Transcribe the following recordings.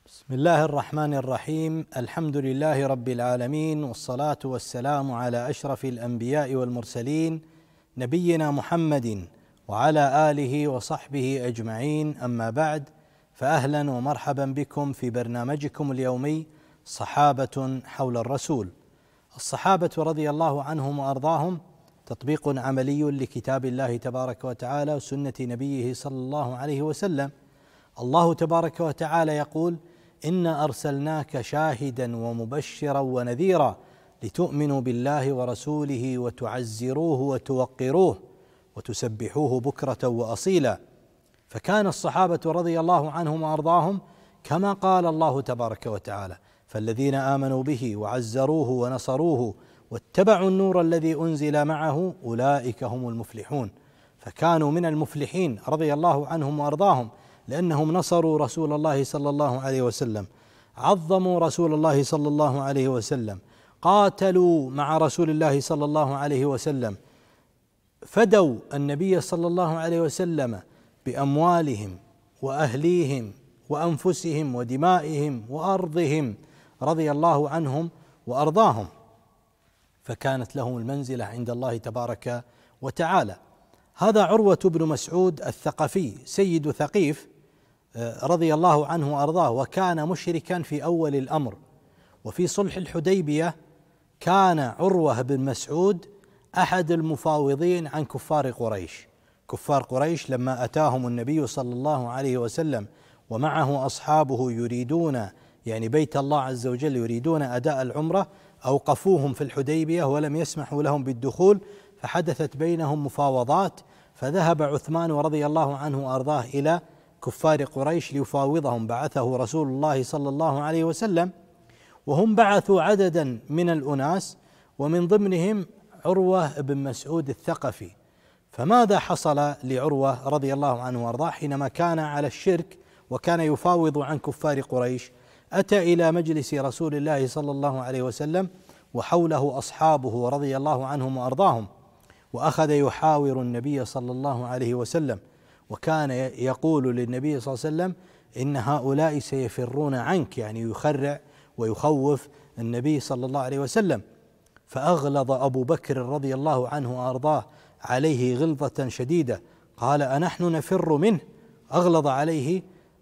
بسم الله الرحمن الرحيم. الحمد لله رب العالمين، والصلاة والسلام على أشرف الأنبياء والمرسلين نبينا محمد وعلى آله وصحبه أجمعين، أما بعد، فأهلا ومرحبا بكم في برنامجكم اليومي صحابة حول الرسول. الصحابة رضي الله عنهم وأرضاهم تطبيق عملي لكتاب الله تبارك وتعالى وسنة نبيه صلى الله عليه وسلم. الله تبارك وتعالى يقول: إنا أرسلناك شاهدا ومبشرا ونذيرا لتؤمنوا بالله ورسوله وتعزروه وتوقروه وتسبحوه بكرة وأصيلا. فكان الصحابة رضي الله عنهم وأرضاهم كما قال الله تبارك وتعالى: فالذين آمنوا به وعزروه ونصروه واتبعوا النور الذي أنزل معه أولئك هم المفلحون. فكانوا من المفلحين رضي الله عنهم وأرضاهم، لأنهم نصروا رسول الله صلى الله عليه وسلم، عظموا رسول الله صلى الله عليه وسلم، قاتلوا مع رسول الله صلى الله عليه وسلم، فدوا النبي صلى الله عليه وسلم بأموالهم وأهليهم وأنفسهم ودمائهم وأرضهم رضي الله عنهم وأرضاهم، فكانت لهم المنزلة عند الله تبارك وتعالى. هذا عروة بن مسعود الثقفي سيد ثقيف رضي الله عنه وأرضاه، وكان مشركا في أول الأمر. وفي صلح الحديبية كان عروة بن مسعود أحد المفاوضين عن كفار قريش. كفار قريش لما أتاهم النبي صلى الله عليه وسلم ومعه أصحابه يريدون بيت الله عز وجل، يريدون أداء العمرة، أوقفوهم في الحديبية ولم يسمحوا لهم بالدخول، فحدثت بينهم مفاوضات، فذهب عثمان رضي الله عنه وأرضاه إلى كفار قريش ليفاوضهم. بعثه رسول الله صلى الله عليه وسلم، وهم بعثوا عددا من الأناس، ومن ضمنهم عروة بن مسعود الثقفي. فماذا حصل لعروة رضي الله عنه وأرضاه حينما كان على الشرك وكان يفاوض عن كفار قريش؟ أتى إلى مجلس رسول الله صلى الله عليه وسلم وحوله أصحابه رضي الله عنهم وأرضاهم، وأخذ يحاور النبي صلى الله عليه وسلم، وكان يقول للنبي صلى الله عليه وسلم: إن هؤلاء سيفرون عنك، يخرع ويخوف النبي صلى الله عليه وسلم. فأغلظ أبو بكر رضي الله عنه وأرضاه عليه غلظة شديدة، قال: أنحن نفر منه؟ أغلظ عليه.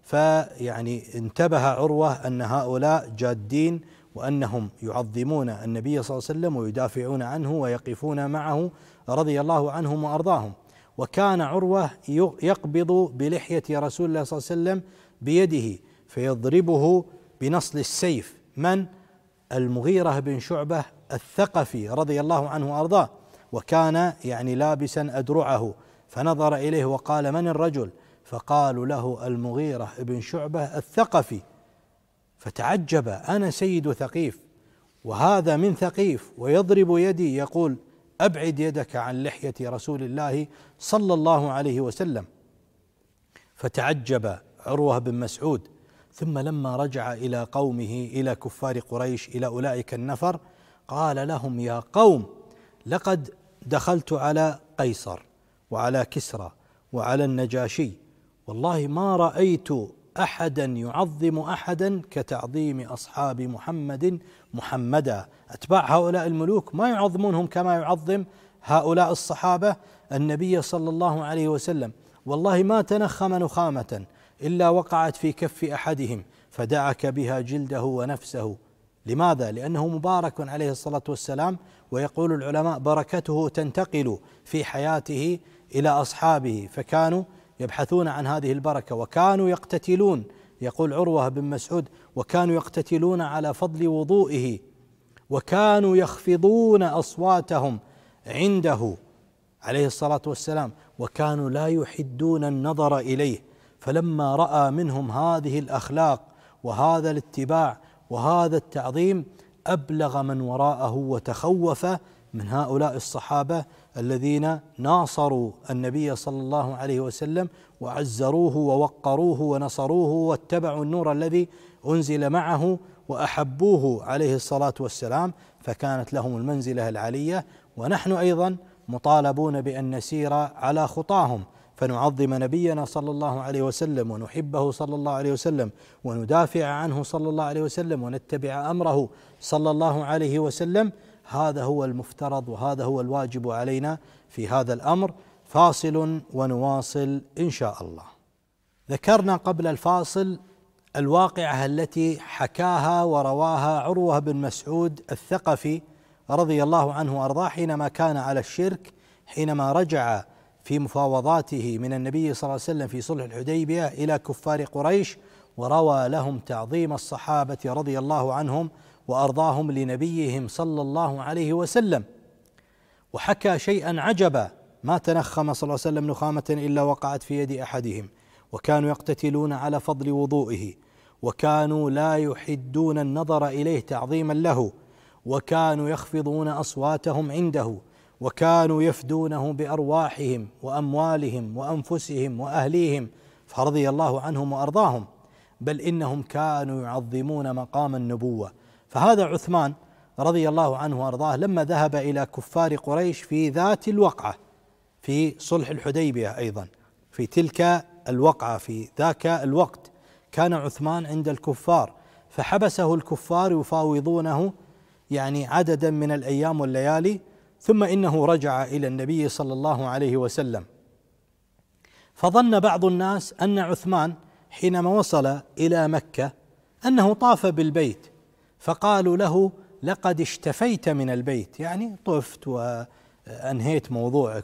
انتبه عروة أن هؤلاء جادين، وأنهم يعظمون النبي صلى الله عليه وسلم ويدافعون عنه ويقفون معه رضي الله عنهم وأرضاهم. وكان عروة يقبض بلحية رسول الله صلى الله عليه وسلم بيده فيضربه بنصل السيف. من؟ المغيرة بن شعبة الثقفي رضي الله عنه وأرضاه، وكان لابسا أدرعه، فنظر إليه وقال: من الرجل؟ فقالوا له: المغيرة بن شعبة الثقفي. فتعجب: أنا سيد ثقيف وهذا من ثقيف ويضرب يدي، يقول: أبعد يدك عن لحية رسول الله صلى الله عليه وسلم. فتعجب عروة بن مسعود. ثم لما رجع إلى قومه، إلى كفار قريش، إلى أولئك النفر، قال لهم: يا قوم، لقد دخلت على قيصر وعلى كسرى وعلى النجاشي، والله ما رأيت أحدا يعظم أحدا كتعظيم أصحاب محمدا. أتباع هؤلاء الملوك ما يعظمونهم كما يعظم هؤلاء الصحابة النبي صلى الله عليه وسلم. والله ما تنخم نخامة إلا وقعت في كف أحدهم فدعك بها جلده ونفسه. لماذا؟ لأنه مبارك عليه الصلاة والسلام، ويقول العلماء: بركته تنتقل في حياته إلى أصحابه، فكانوا يبحثون عن هذه البركة وكانوا يقتتلون. يقول عروة بن مسعود: وكانوا يقتتلون على فضل وضوئه، وكانوا يخفضون أصواتهم عنده عليه الصلاة والسلام، وكانوا لا يحدون النظر إليه. فلما رأى منهم هذه الأخلاق وهذا الاتباع وهذا التعظيم، أبلغ من وراءه وتخوف من هؤلاء الصحابة الذين ناصروا النبي صلى الله عليه وسلم وعزروه ووقروه ونصروه واتبعوا النور الذي أنزل معه وأحبوه عليه الصلاة والسلام، فكانت لهم المنزلة العالية. ونحن أيضا مطالبون بأن نسير على خطاهم، فنعظم نبينا صلى الله عليه وسلم ونحبه صلى الله عليه وسلم وندافع عنه صلى الله عليه وسلم ونتبع أمره صلى الله عليه وسلم. هذا هو المفترض وهذا هو الواجب علينا في هذا الأمر. فاصل ونواصل إن شاء الله. ذكرنا قبل الفاصل الواقعة التي حكاها ورواها عروة بن مسعود الثقفي رضي الله عنه وأرضاه حينما كان على الشرك، حينما رجع في مفاوضاته من النبي صلى الله عليه وسلم في صلح الحديبية إلى كفار قريش، وروى لهم تعظيم الصحابة رضي الله عنهم وأرضاهم لنبيهم صلى الله عليه وسلم، وحكى شيئا عجبا: ما تنخم صلى الله عليه وسلم نخامة إلا وقعت في يد أحدهم، وكانوا يقتتلون على فضل وضوئه، وكانوا لا يحدون النظر إليه تعظيما له، وكانوا يخفضون أصواتهم عنده، وكانوا يفدونه بأرواحهم وأموالهم وأنفسهم وأهليهم، فرضي الله عنهم وأرضاهم، بل إنهم كانوا يعظمون مقام النبوة. فهذا عثمان رضي الله عنه وأرضاه لما ذهب إلى كفار قريش في ذات الوقعة في صلح الحديبية، أيضا في تلك الوقعة في ذاك الوقت كان عثمان عند الكفار، فحبسه الكفار يفاوضونه يعني عددا من الأيام والليالي، ثم إنه رجع إلى النبي صلى الله عليه وسلم. فظن بعض الناس أن عثمان حينما وصل إلى مكة أنه طاف بالبيت، فقالوا له: لقد اشتفيت من البيت، يعني طفت وأنهيت موضوعك.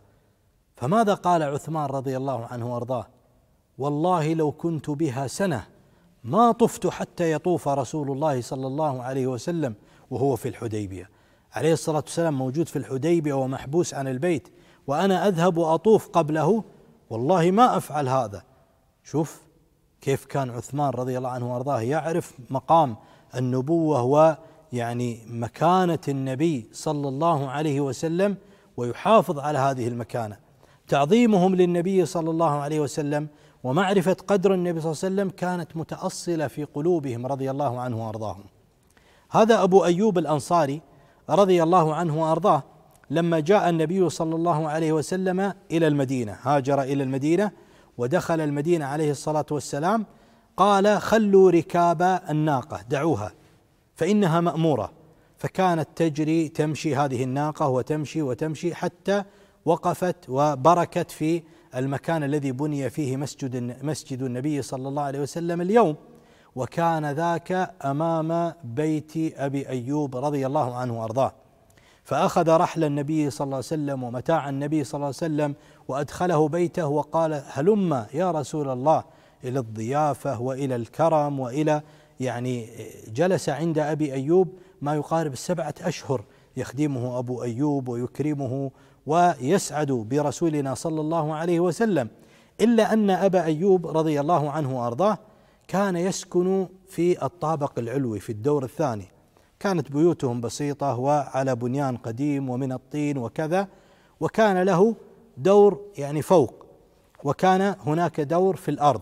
فماذا قال عثمان رضي الله عنه وارضاه؟ والله لو كنت بها سنة ما طفت حتى يطوف رسول الله صلى الله عليه وسلم وهو في الحديبية. عليه الصلاة والسلام موجود في الحديبية ومحبوس عن البيت، وأنا أذهب وأطوف قبله، والله ما أفعل هذا. شوف كيف كان عثمان رضي الله عنه وارضاه يعرف مقام النبوة ويعني مكانة النبي صلى الله عليه وسلم، ويحافظ على هذه المكانة. تعظيمهم للنبي صلى الله عليه وسلم ومعرفة قدر النبي صلى الله عليه وسلم كانت متأصلة في قلوبهم رضي الله عنه وارضاهم. هذا أبو أيوب الأنصاري رضي الله عنه وارضاه لما جاء النبي صلى الله عليه وسلم إلى المدينة، هاجر إلى المدينة ودخل المدينة عليه الصلاة والسلام، قال: خلوا ركاب الناقة، دعوها فإنها مأمورة. فكانت تجري تمشي هذه الناقة وتمشي وتمشي حتى وقفت وبركت في المكان الذي بني فيه مسجد النبي صلى الله عليه وسلم اليوم، وكان ذاك أمام بيت أبي أيوب رضي الله عنه وأرضاه. فأخذ رحل النبي صلى الله عليه وسلم ومتاع النبي صلى الله عليه وسلم وأدخله بيته وقال: هلم يا رسول الله إلى الضيافة وإلى الكرم وإلى يعني جلس عند أبي أيوب ما يقارب 7 أشهر يخدمه أبو أيوب ويكرمه ويسعد برسولنا صلى الله عليه وسلم، إلا أن أبا أيوب رضي الله عنه وأرضاه كان يسكن في الطابق العلوي في الدور الثاني، كانت بيوتهم بسيطة وعلى بنيان قديم ومن الطين وكذا، وكان له دور يعني فوق، وكان هناك دور في الأرض.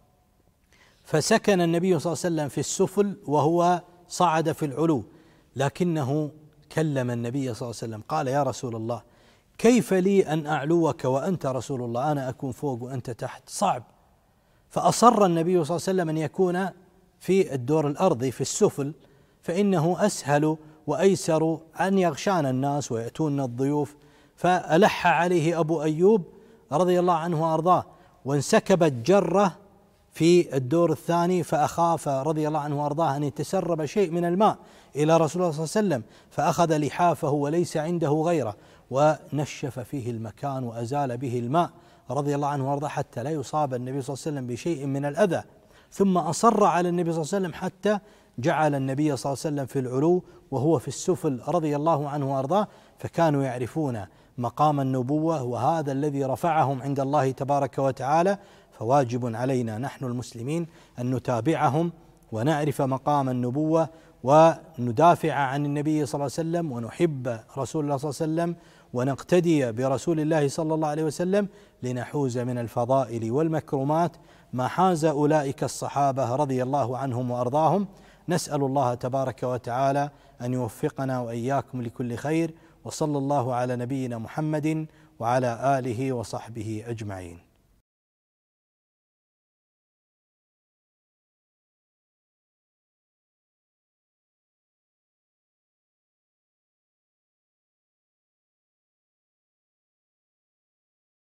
فسكن النبي صلى الله عليه وسلم في السفل وهو صعد في العلو، لكنه كلم النبي صلى الله عليه وسلم قال: يا رسول الله، كيف لي أن أعلوك وأنت رسول الله، أنا أكون فوق وأنت تحت، صعب. فأصر النبي صلى الله عليه وسلم أن يكون في الدور الأرضي في السفل، فإنه أسهل وأيسر أن يغشانا الناس ويأتون الضيوف. فألح عليه أبو أيوب رضي الله عنه وأرضاه، وانسكبت جرة في الدور الثاني، فأخاف رضي الله عنه وأرضاه أن يتسرب شيء من الماء إلى رسول الله صلى الله عليه وسلم، فأخذ لحافه وليس عنده غيره ونشف فيه المكان وأزال به الماء رضي الله عنه وارضاه حتى لا يصاب النبي صلى الله عليه وسلم بشيء من الأذى. ثم أصر على النبي صلى الله عليه وسلم حتى جعل النبي صلى الله عليه وسلم في العلو وهو في السفل رضي الله عنه وارضاه، فكانوا يعرفون مقام النبوة، وهذا الذي رفعهم عند الله تبارك وتعالى. فواجب علينا نحن المسلمين أن نتابعهم ونعرف مقام النبوة وندافع عن النبي صلى الله عليه وسلم ونحب رسول الله صلى الله عليه وسلم ونقتدي برسول الله صلى الله عليه وسلم لنحوز من الفضائل والمكرمات ما حاز أولئك الصحابة رضي الله عنهم وأرضاهم. نسأل الله تبارك وتعالى أن يوفقنا وإياكم لكل خير، وصلى الله على نبينا محمد وعلى آله وصحبه أجمعين.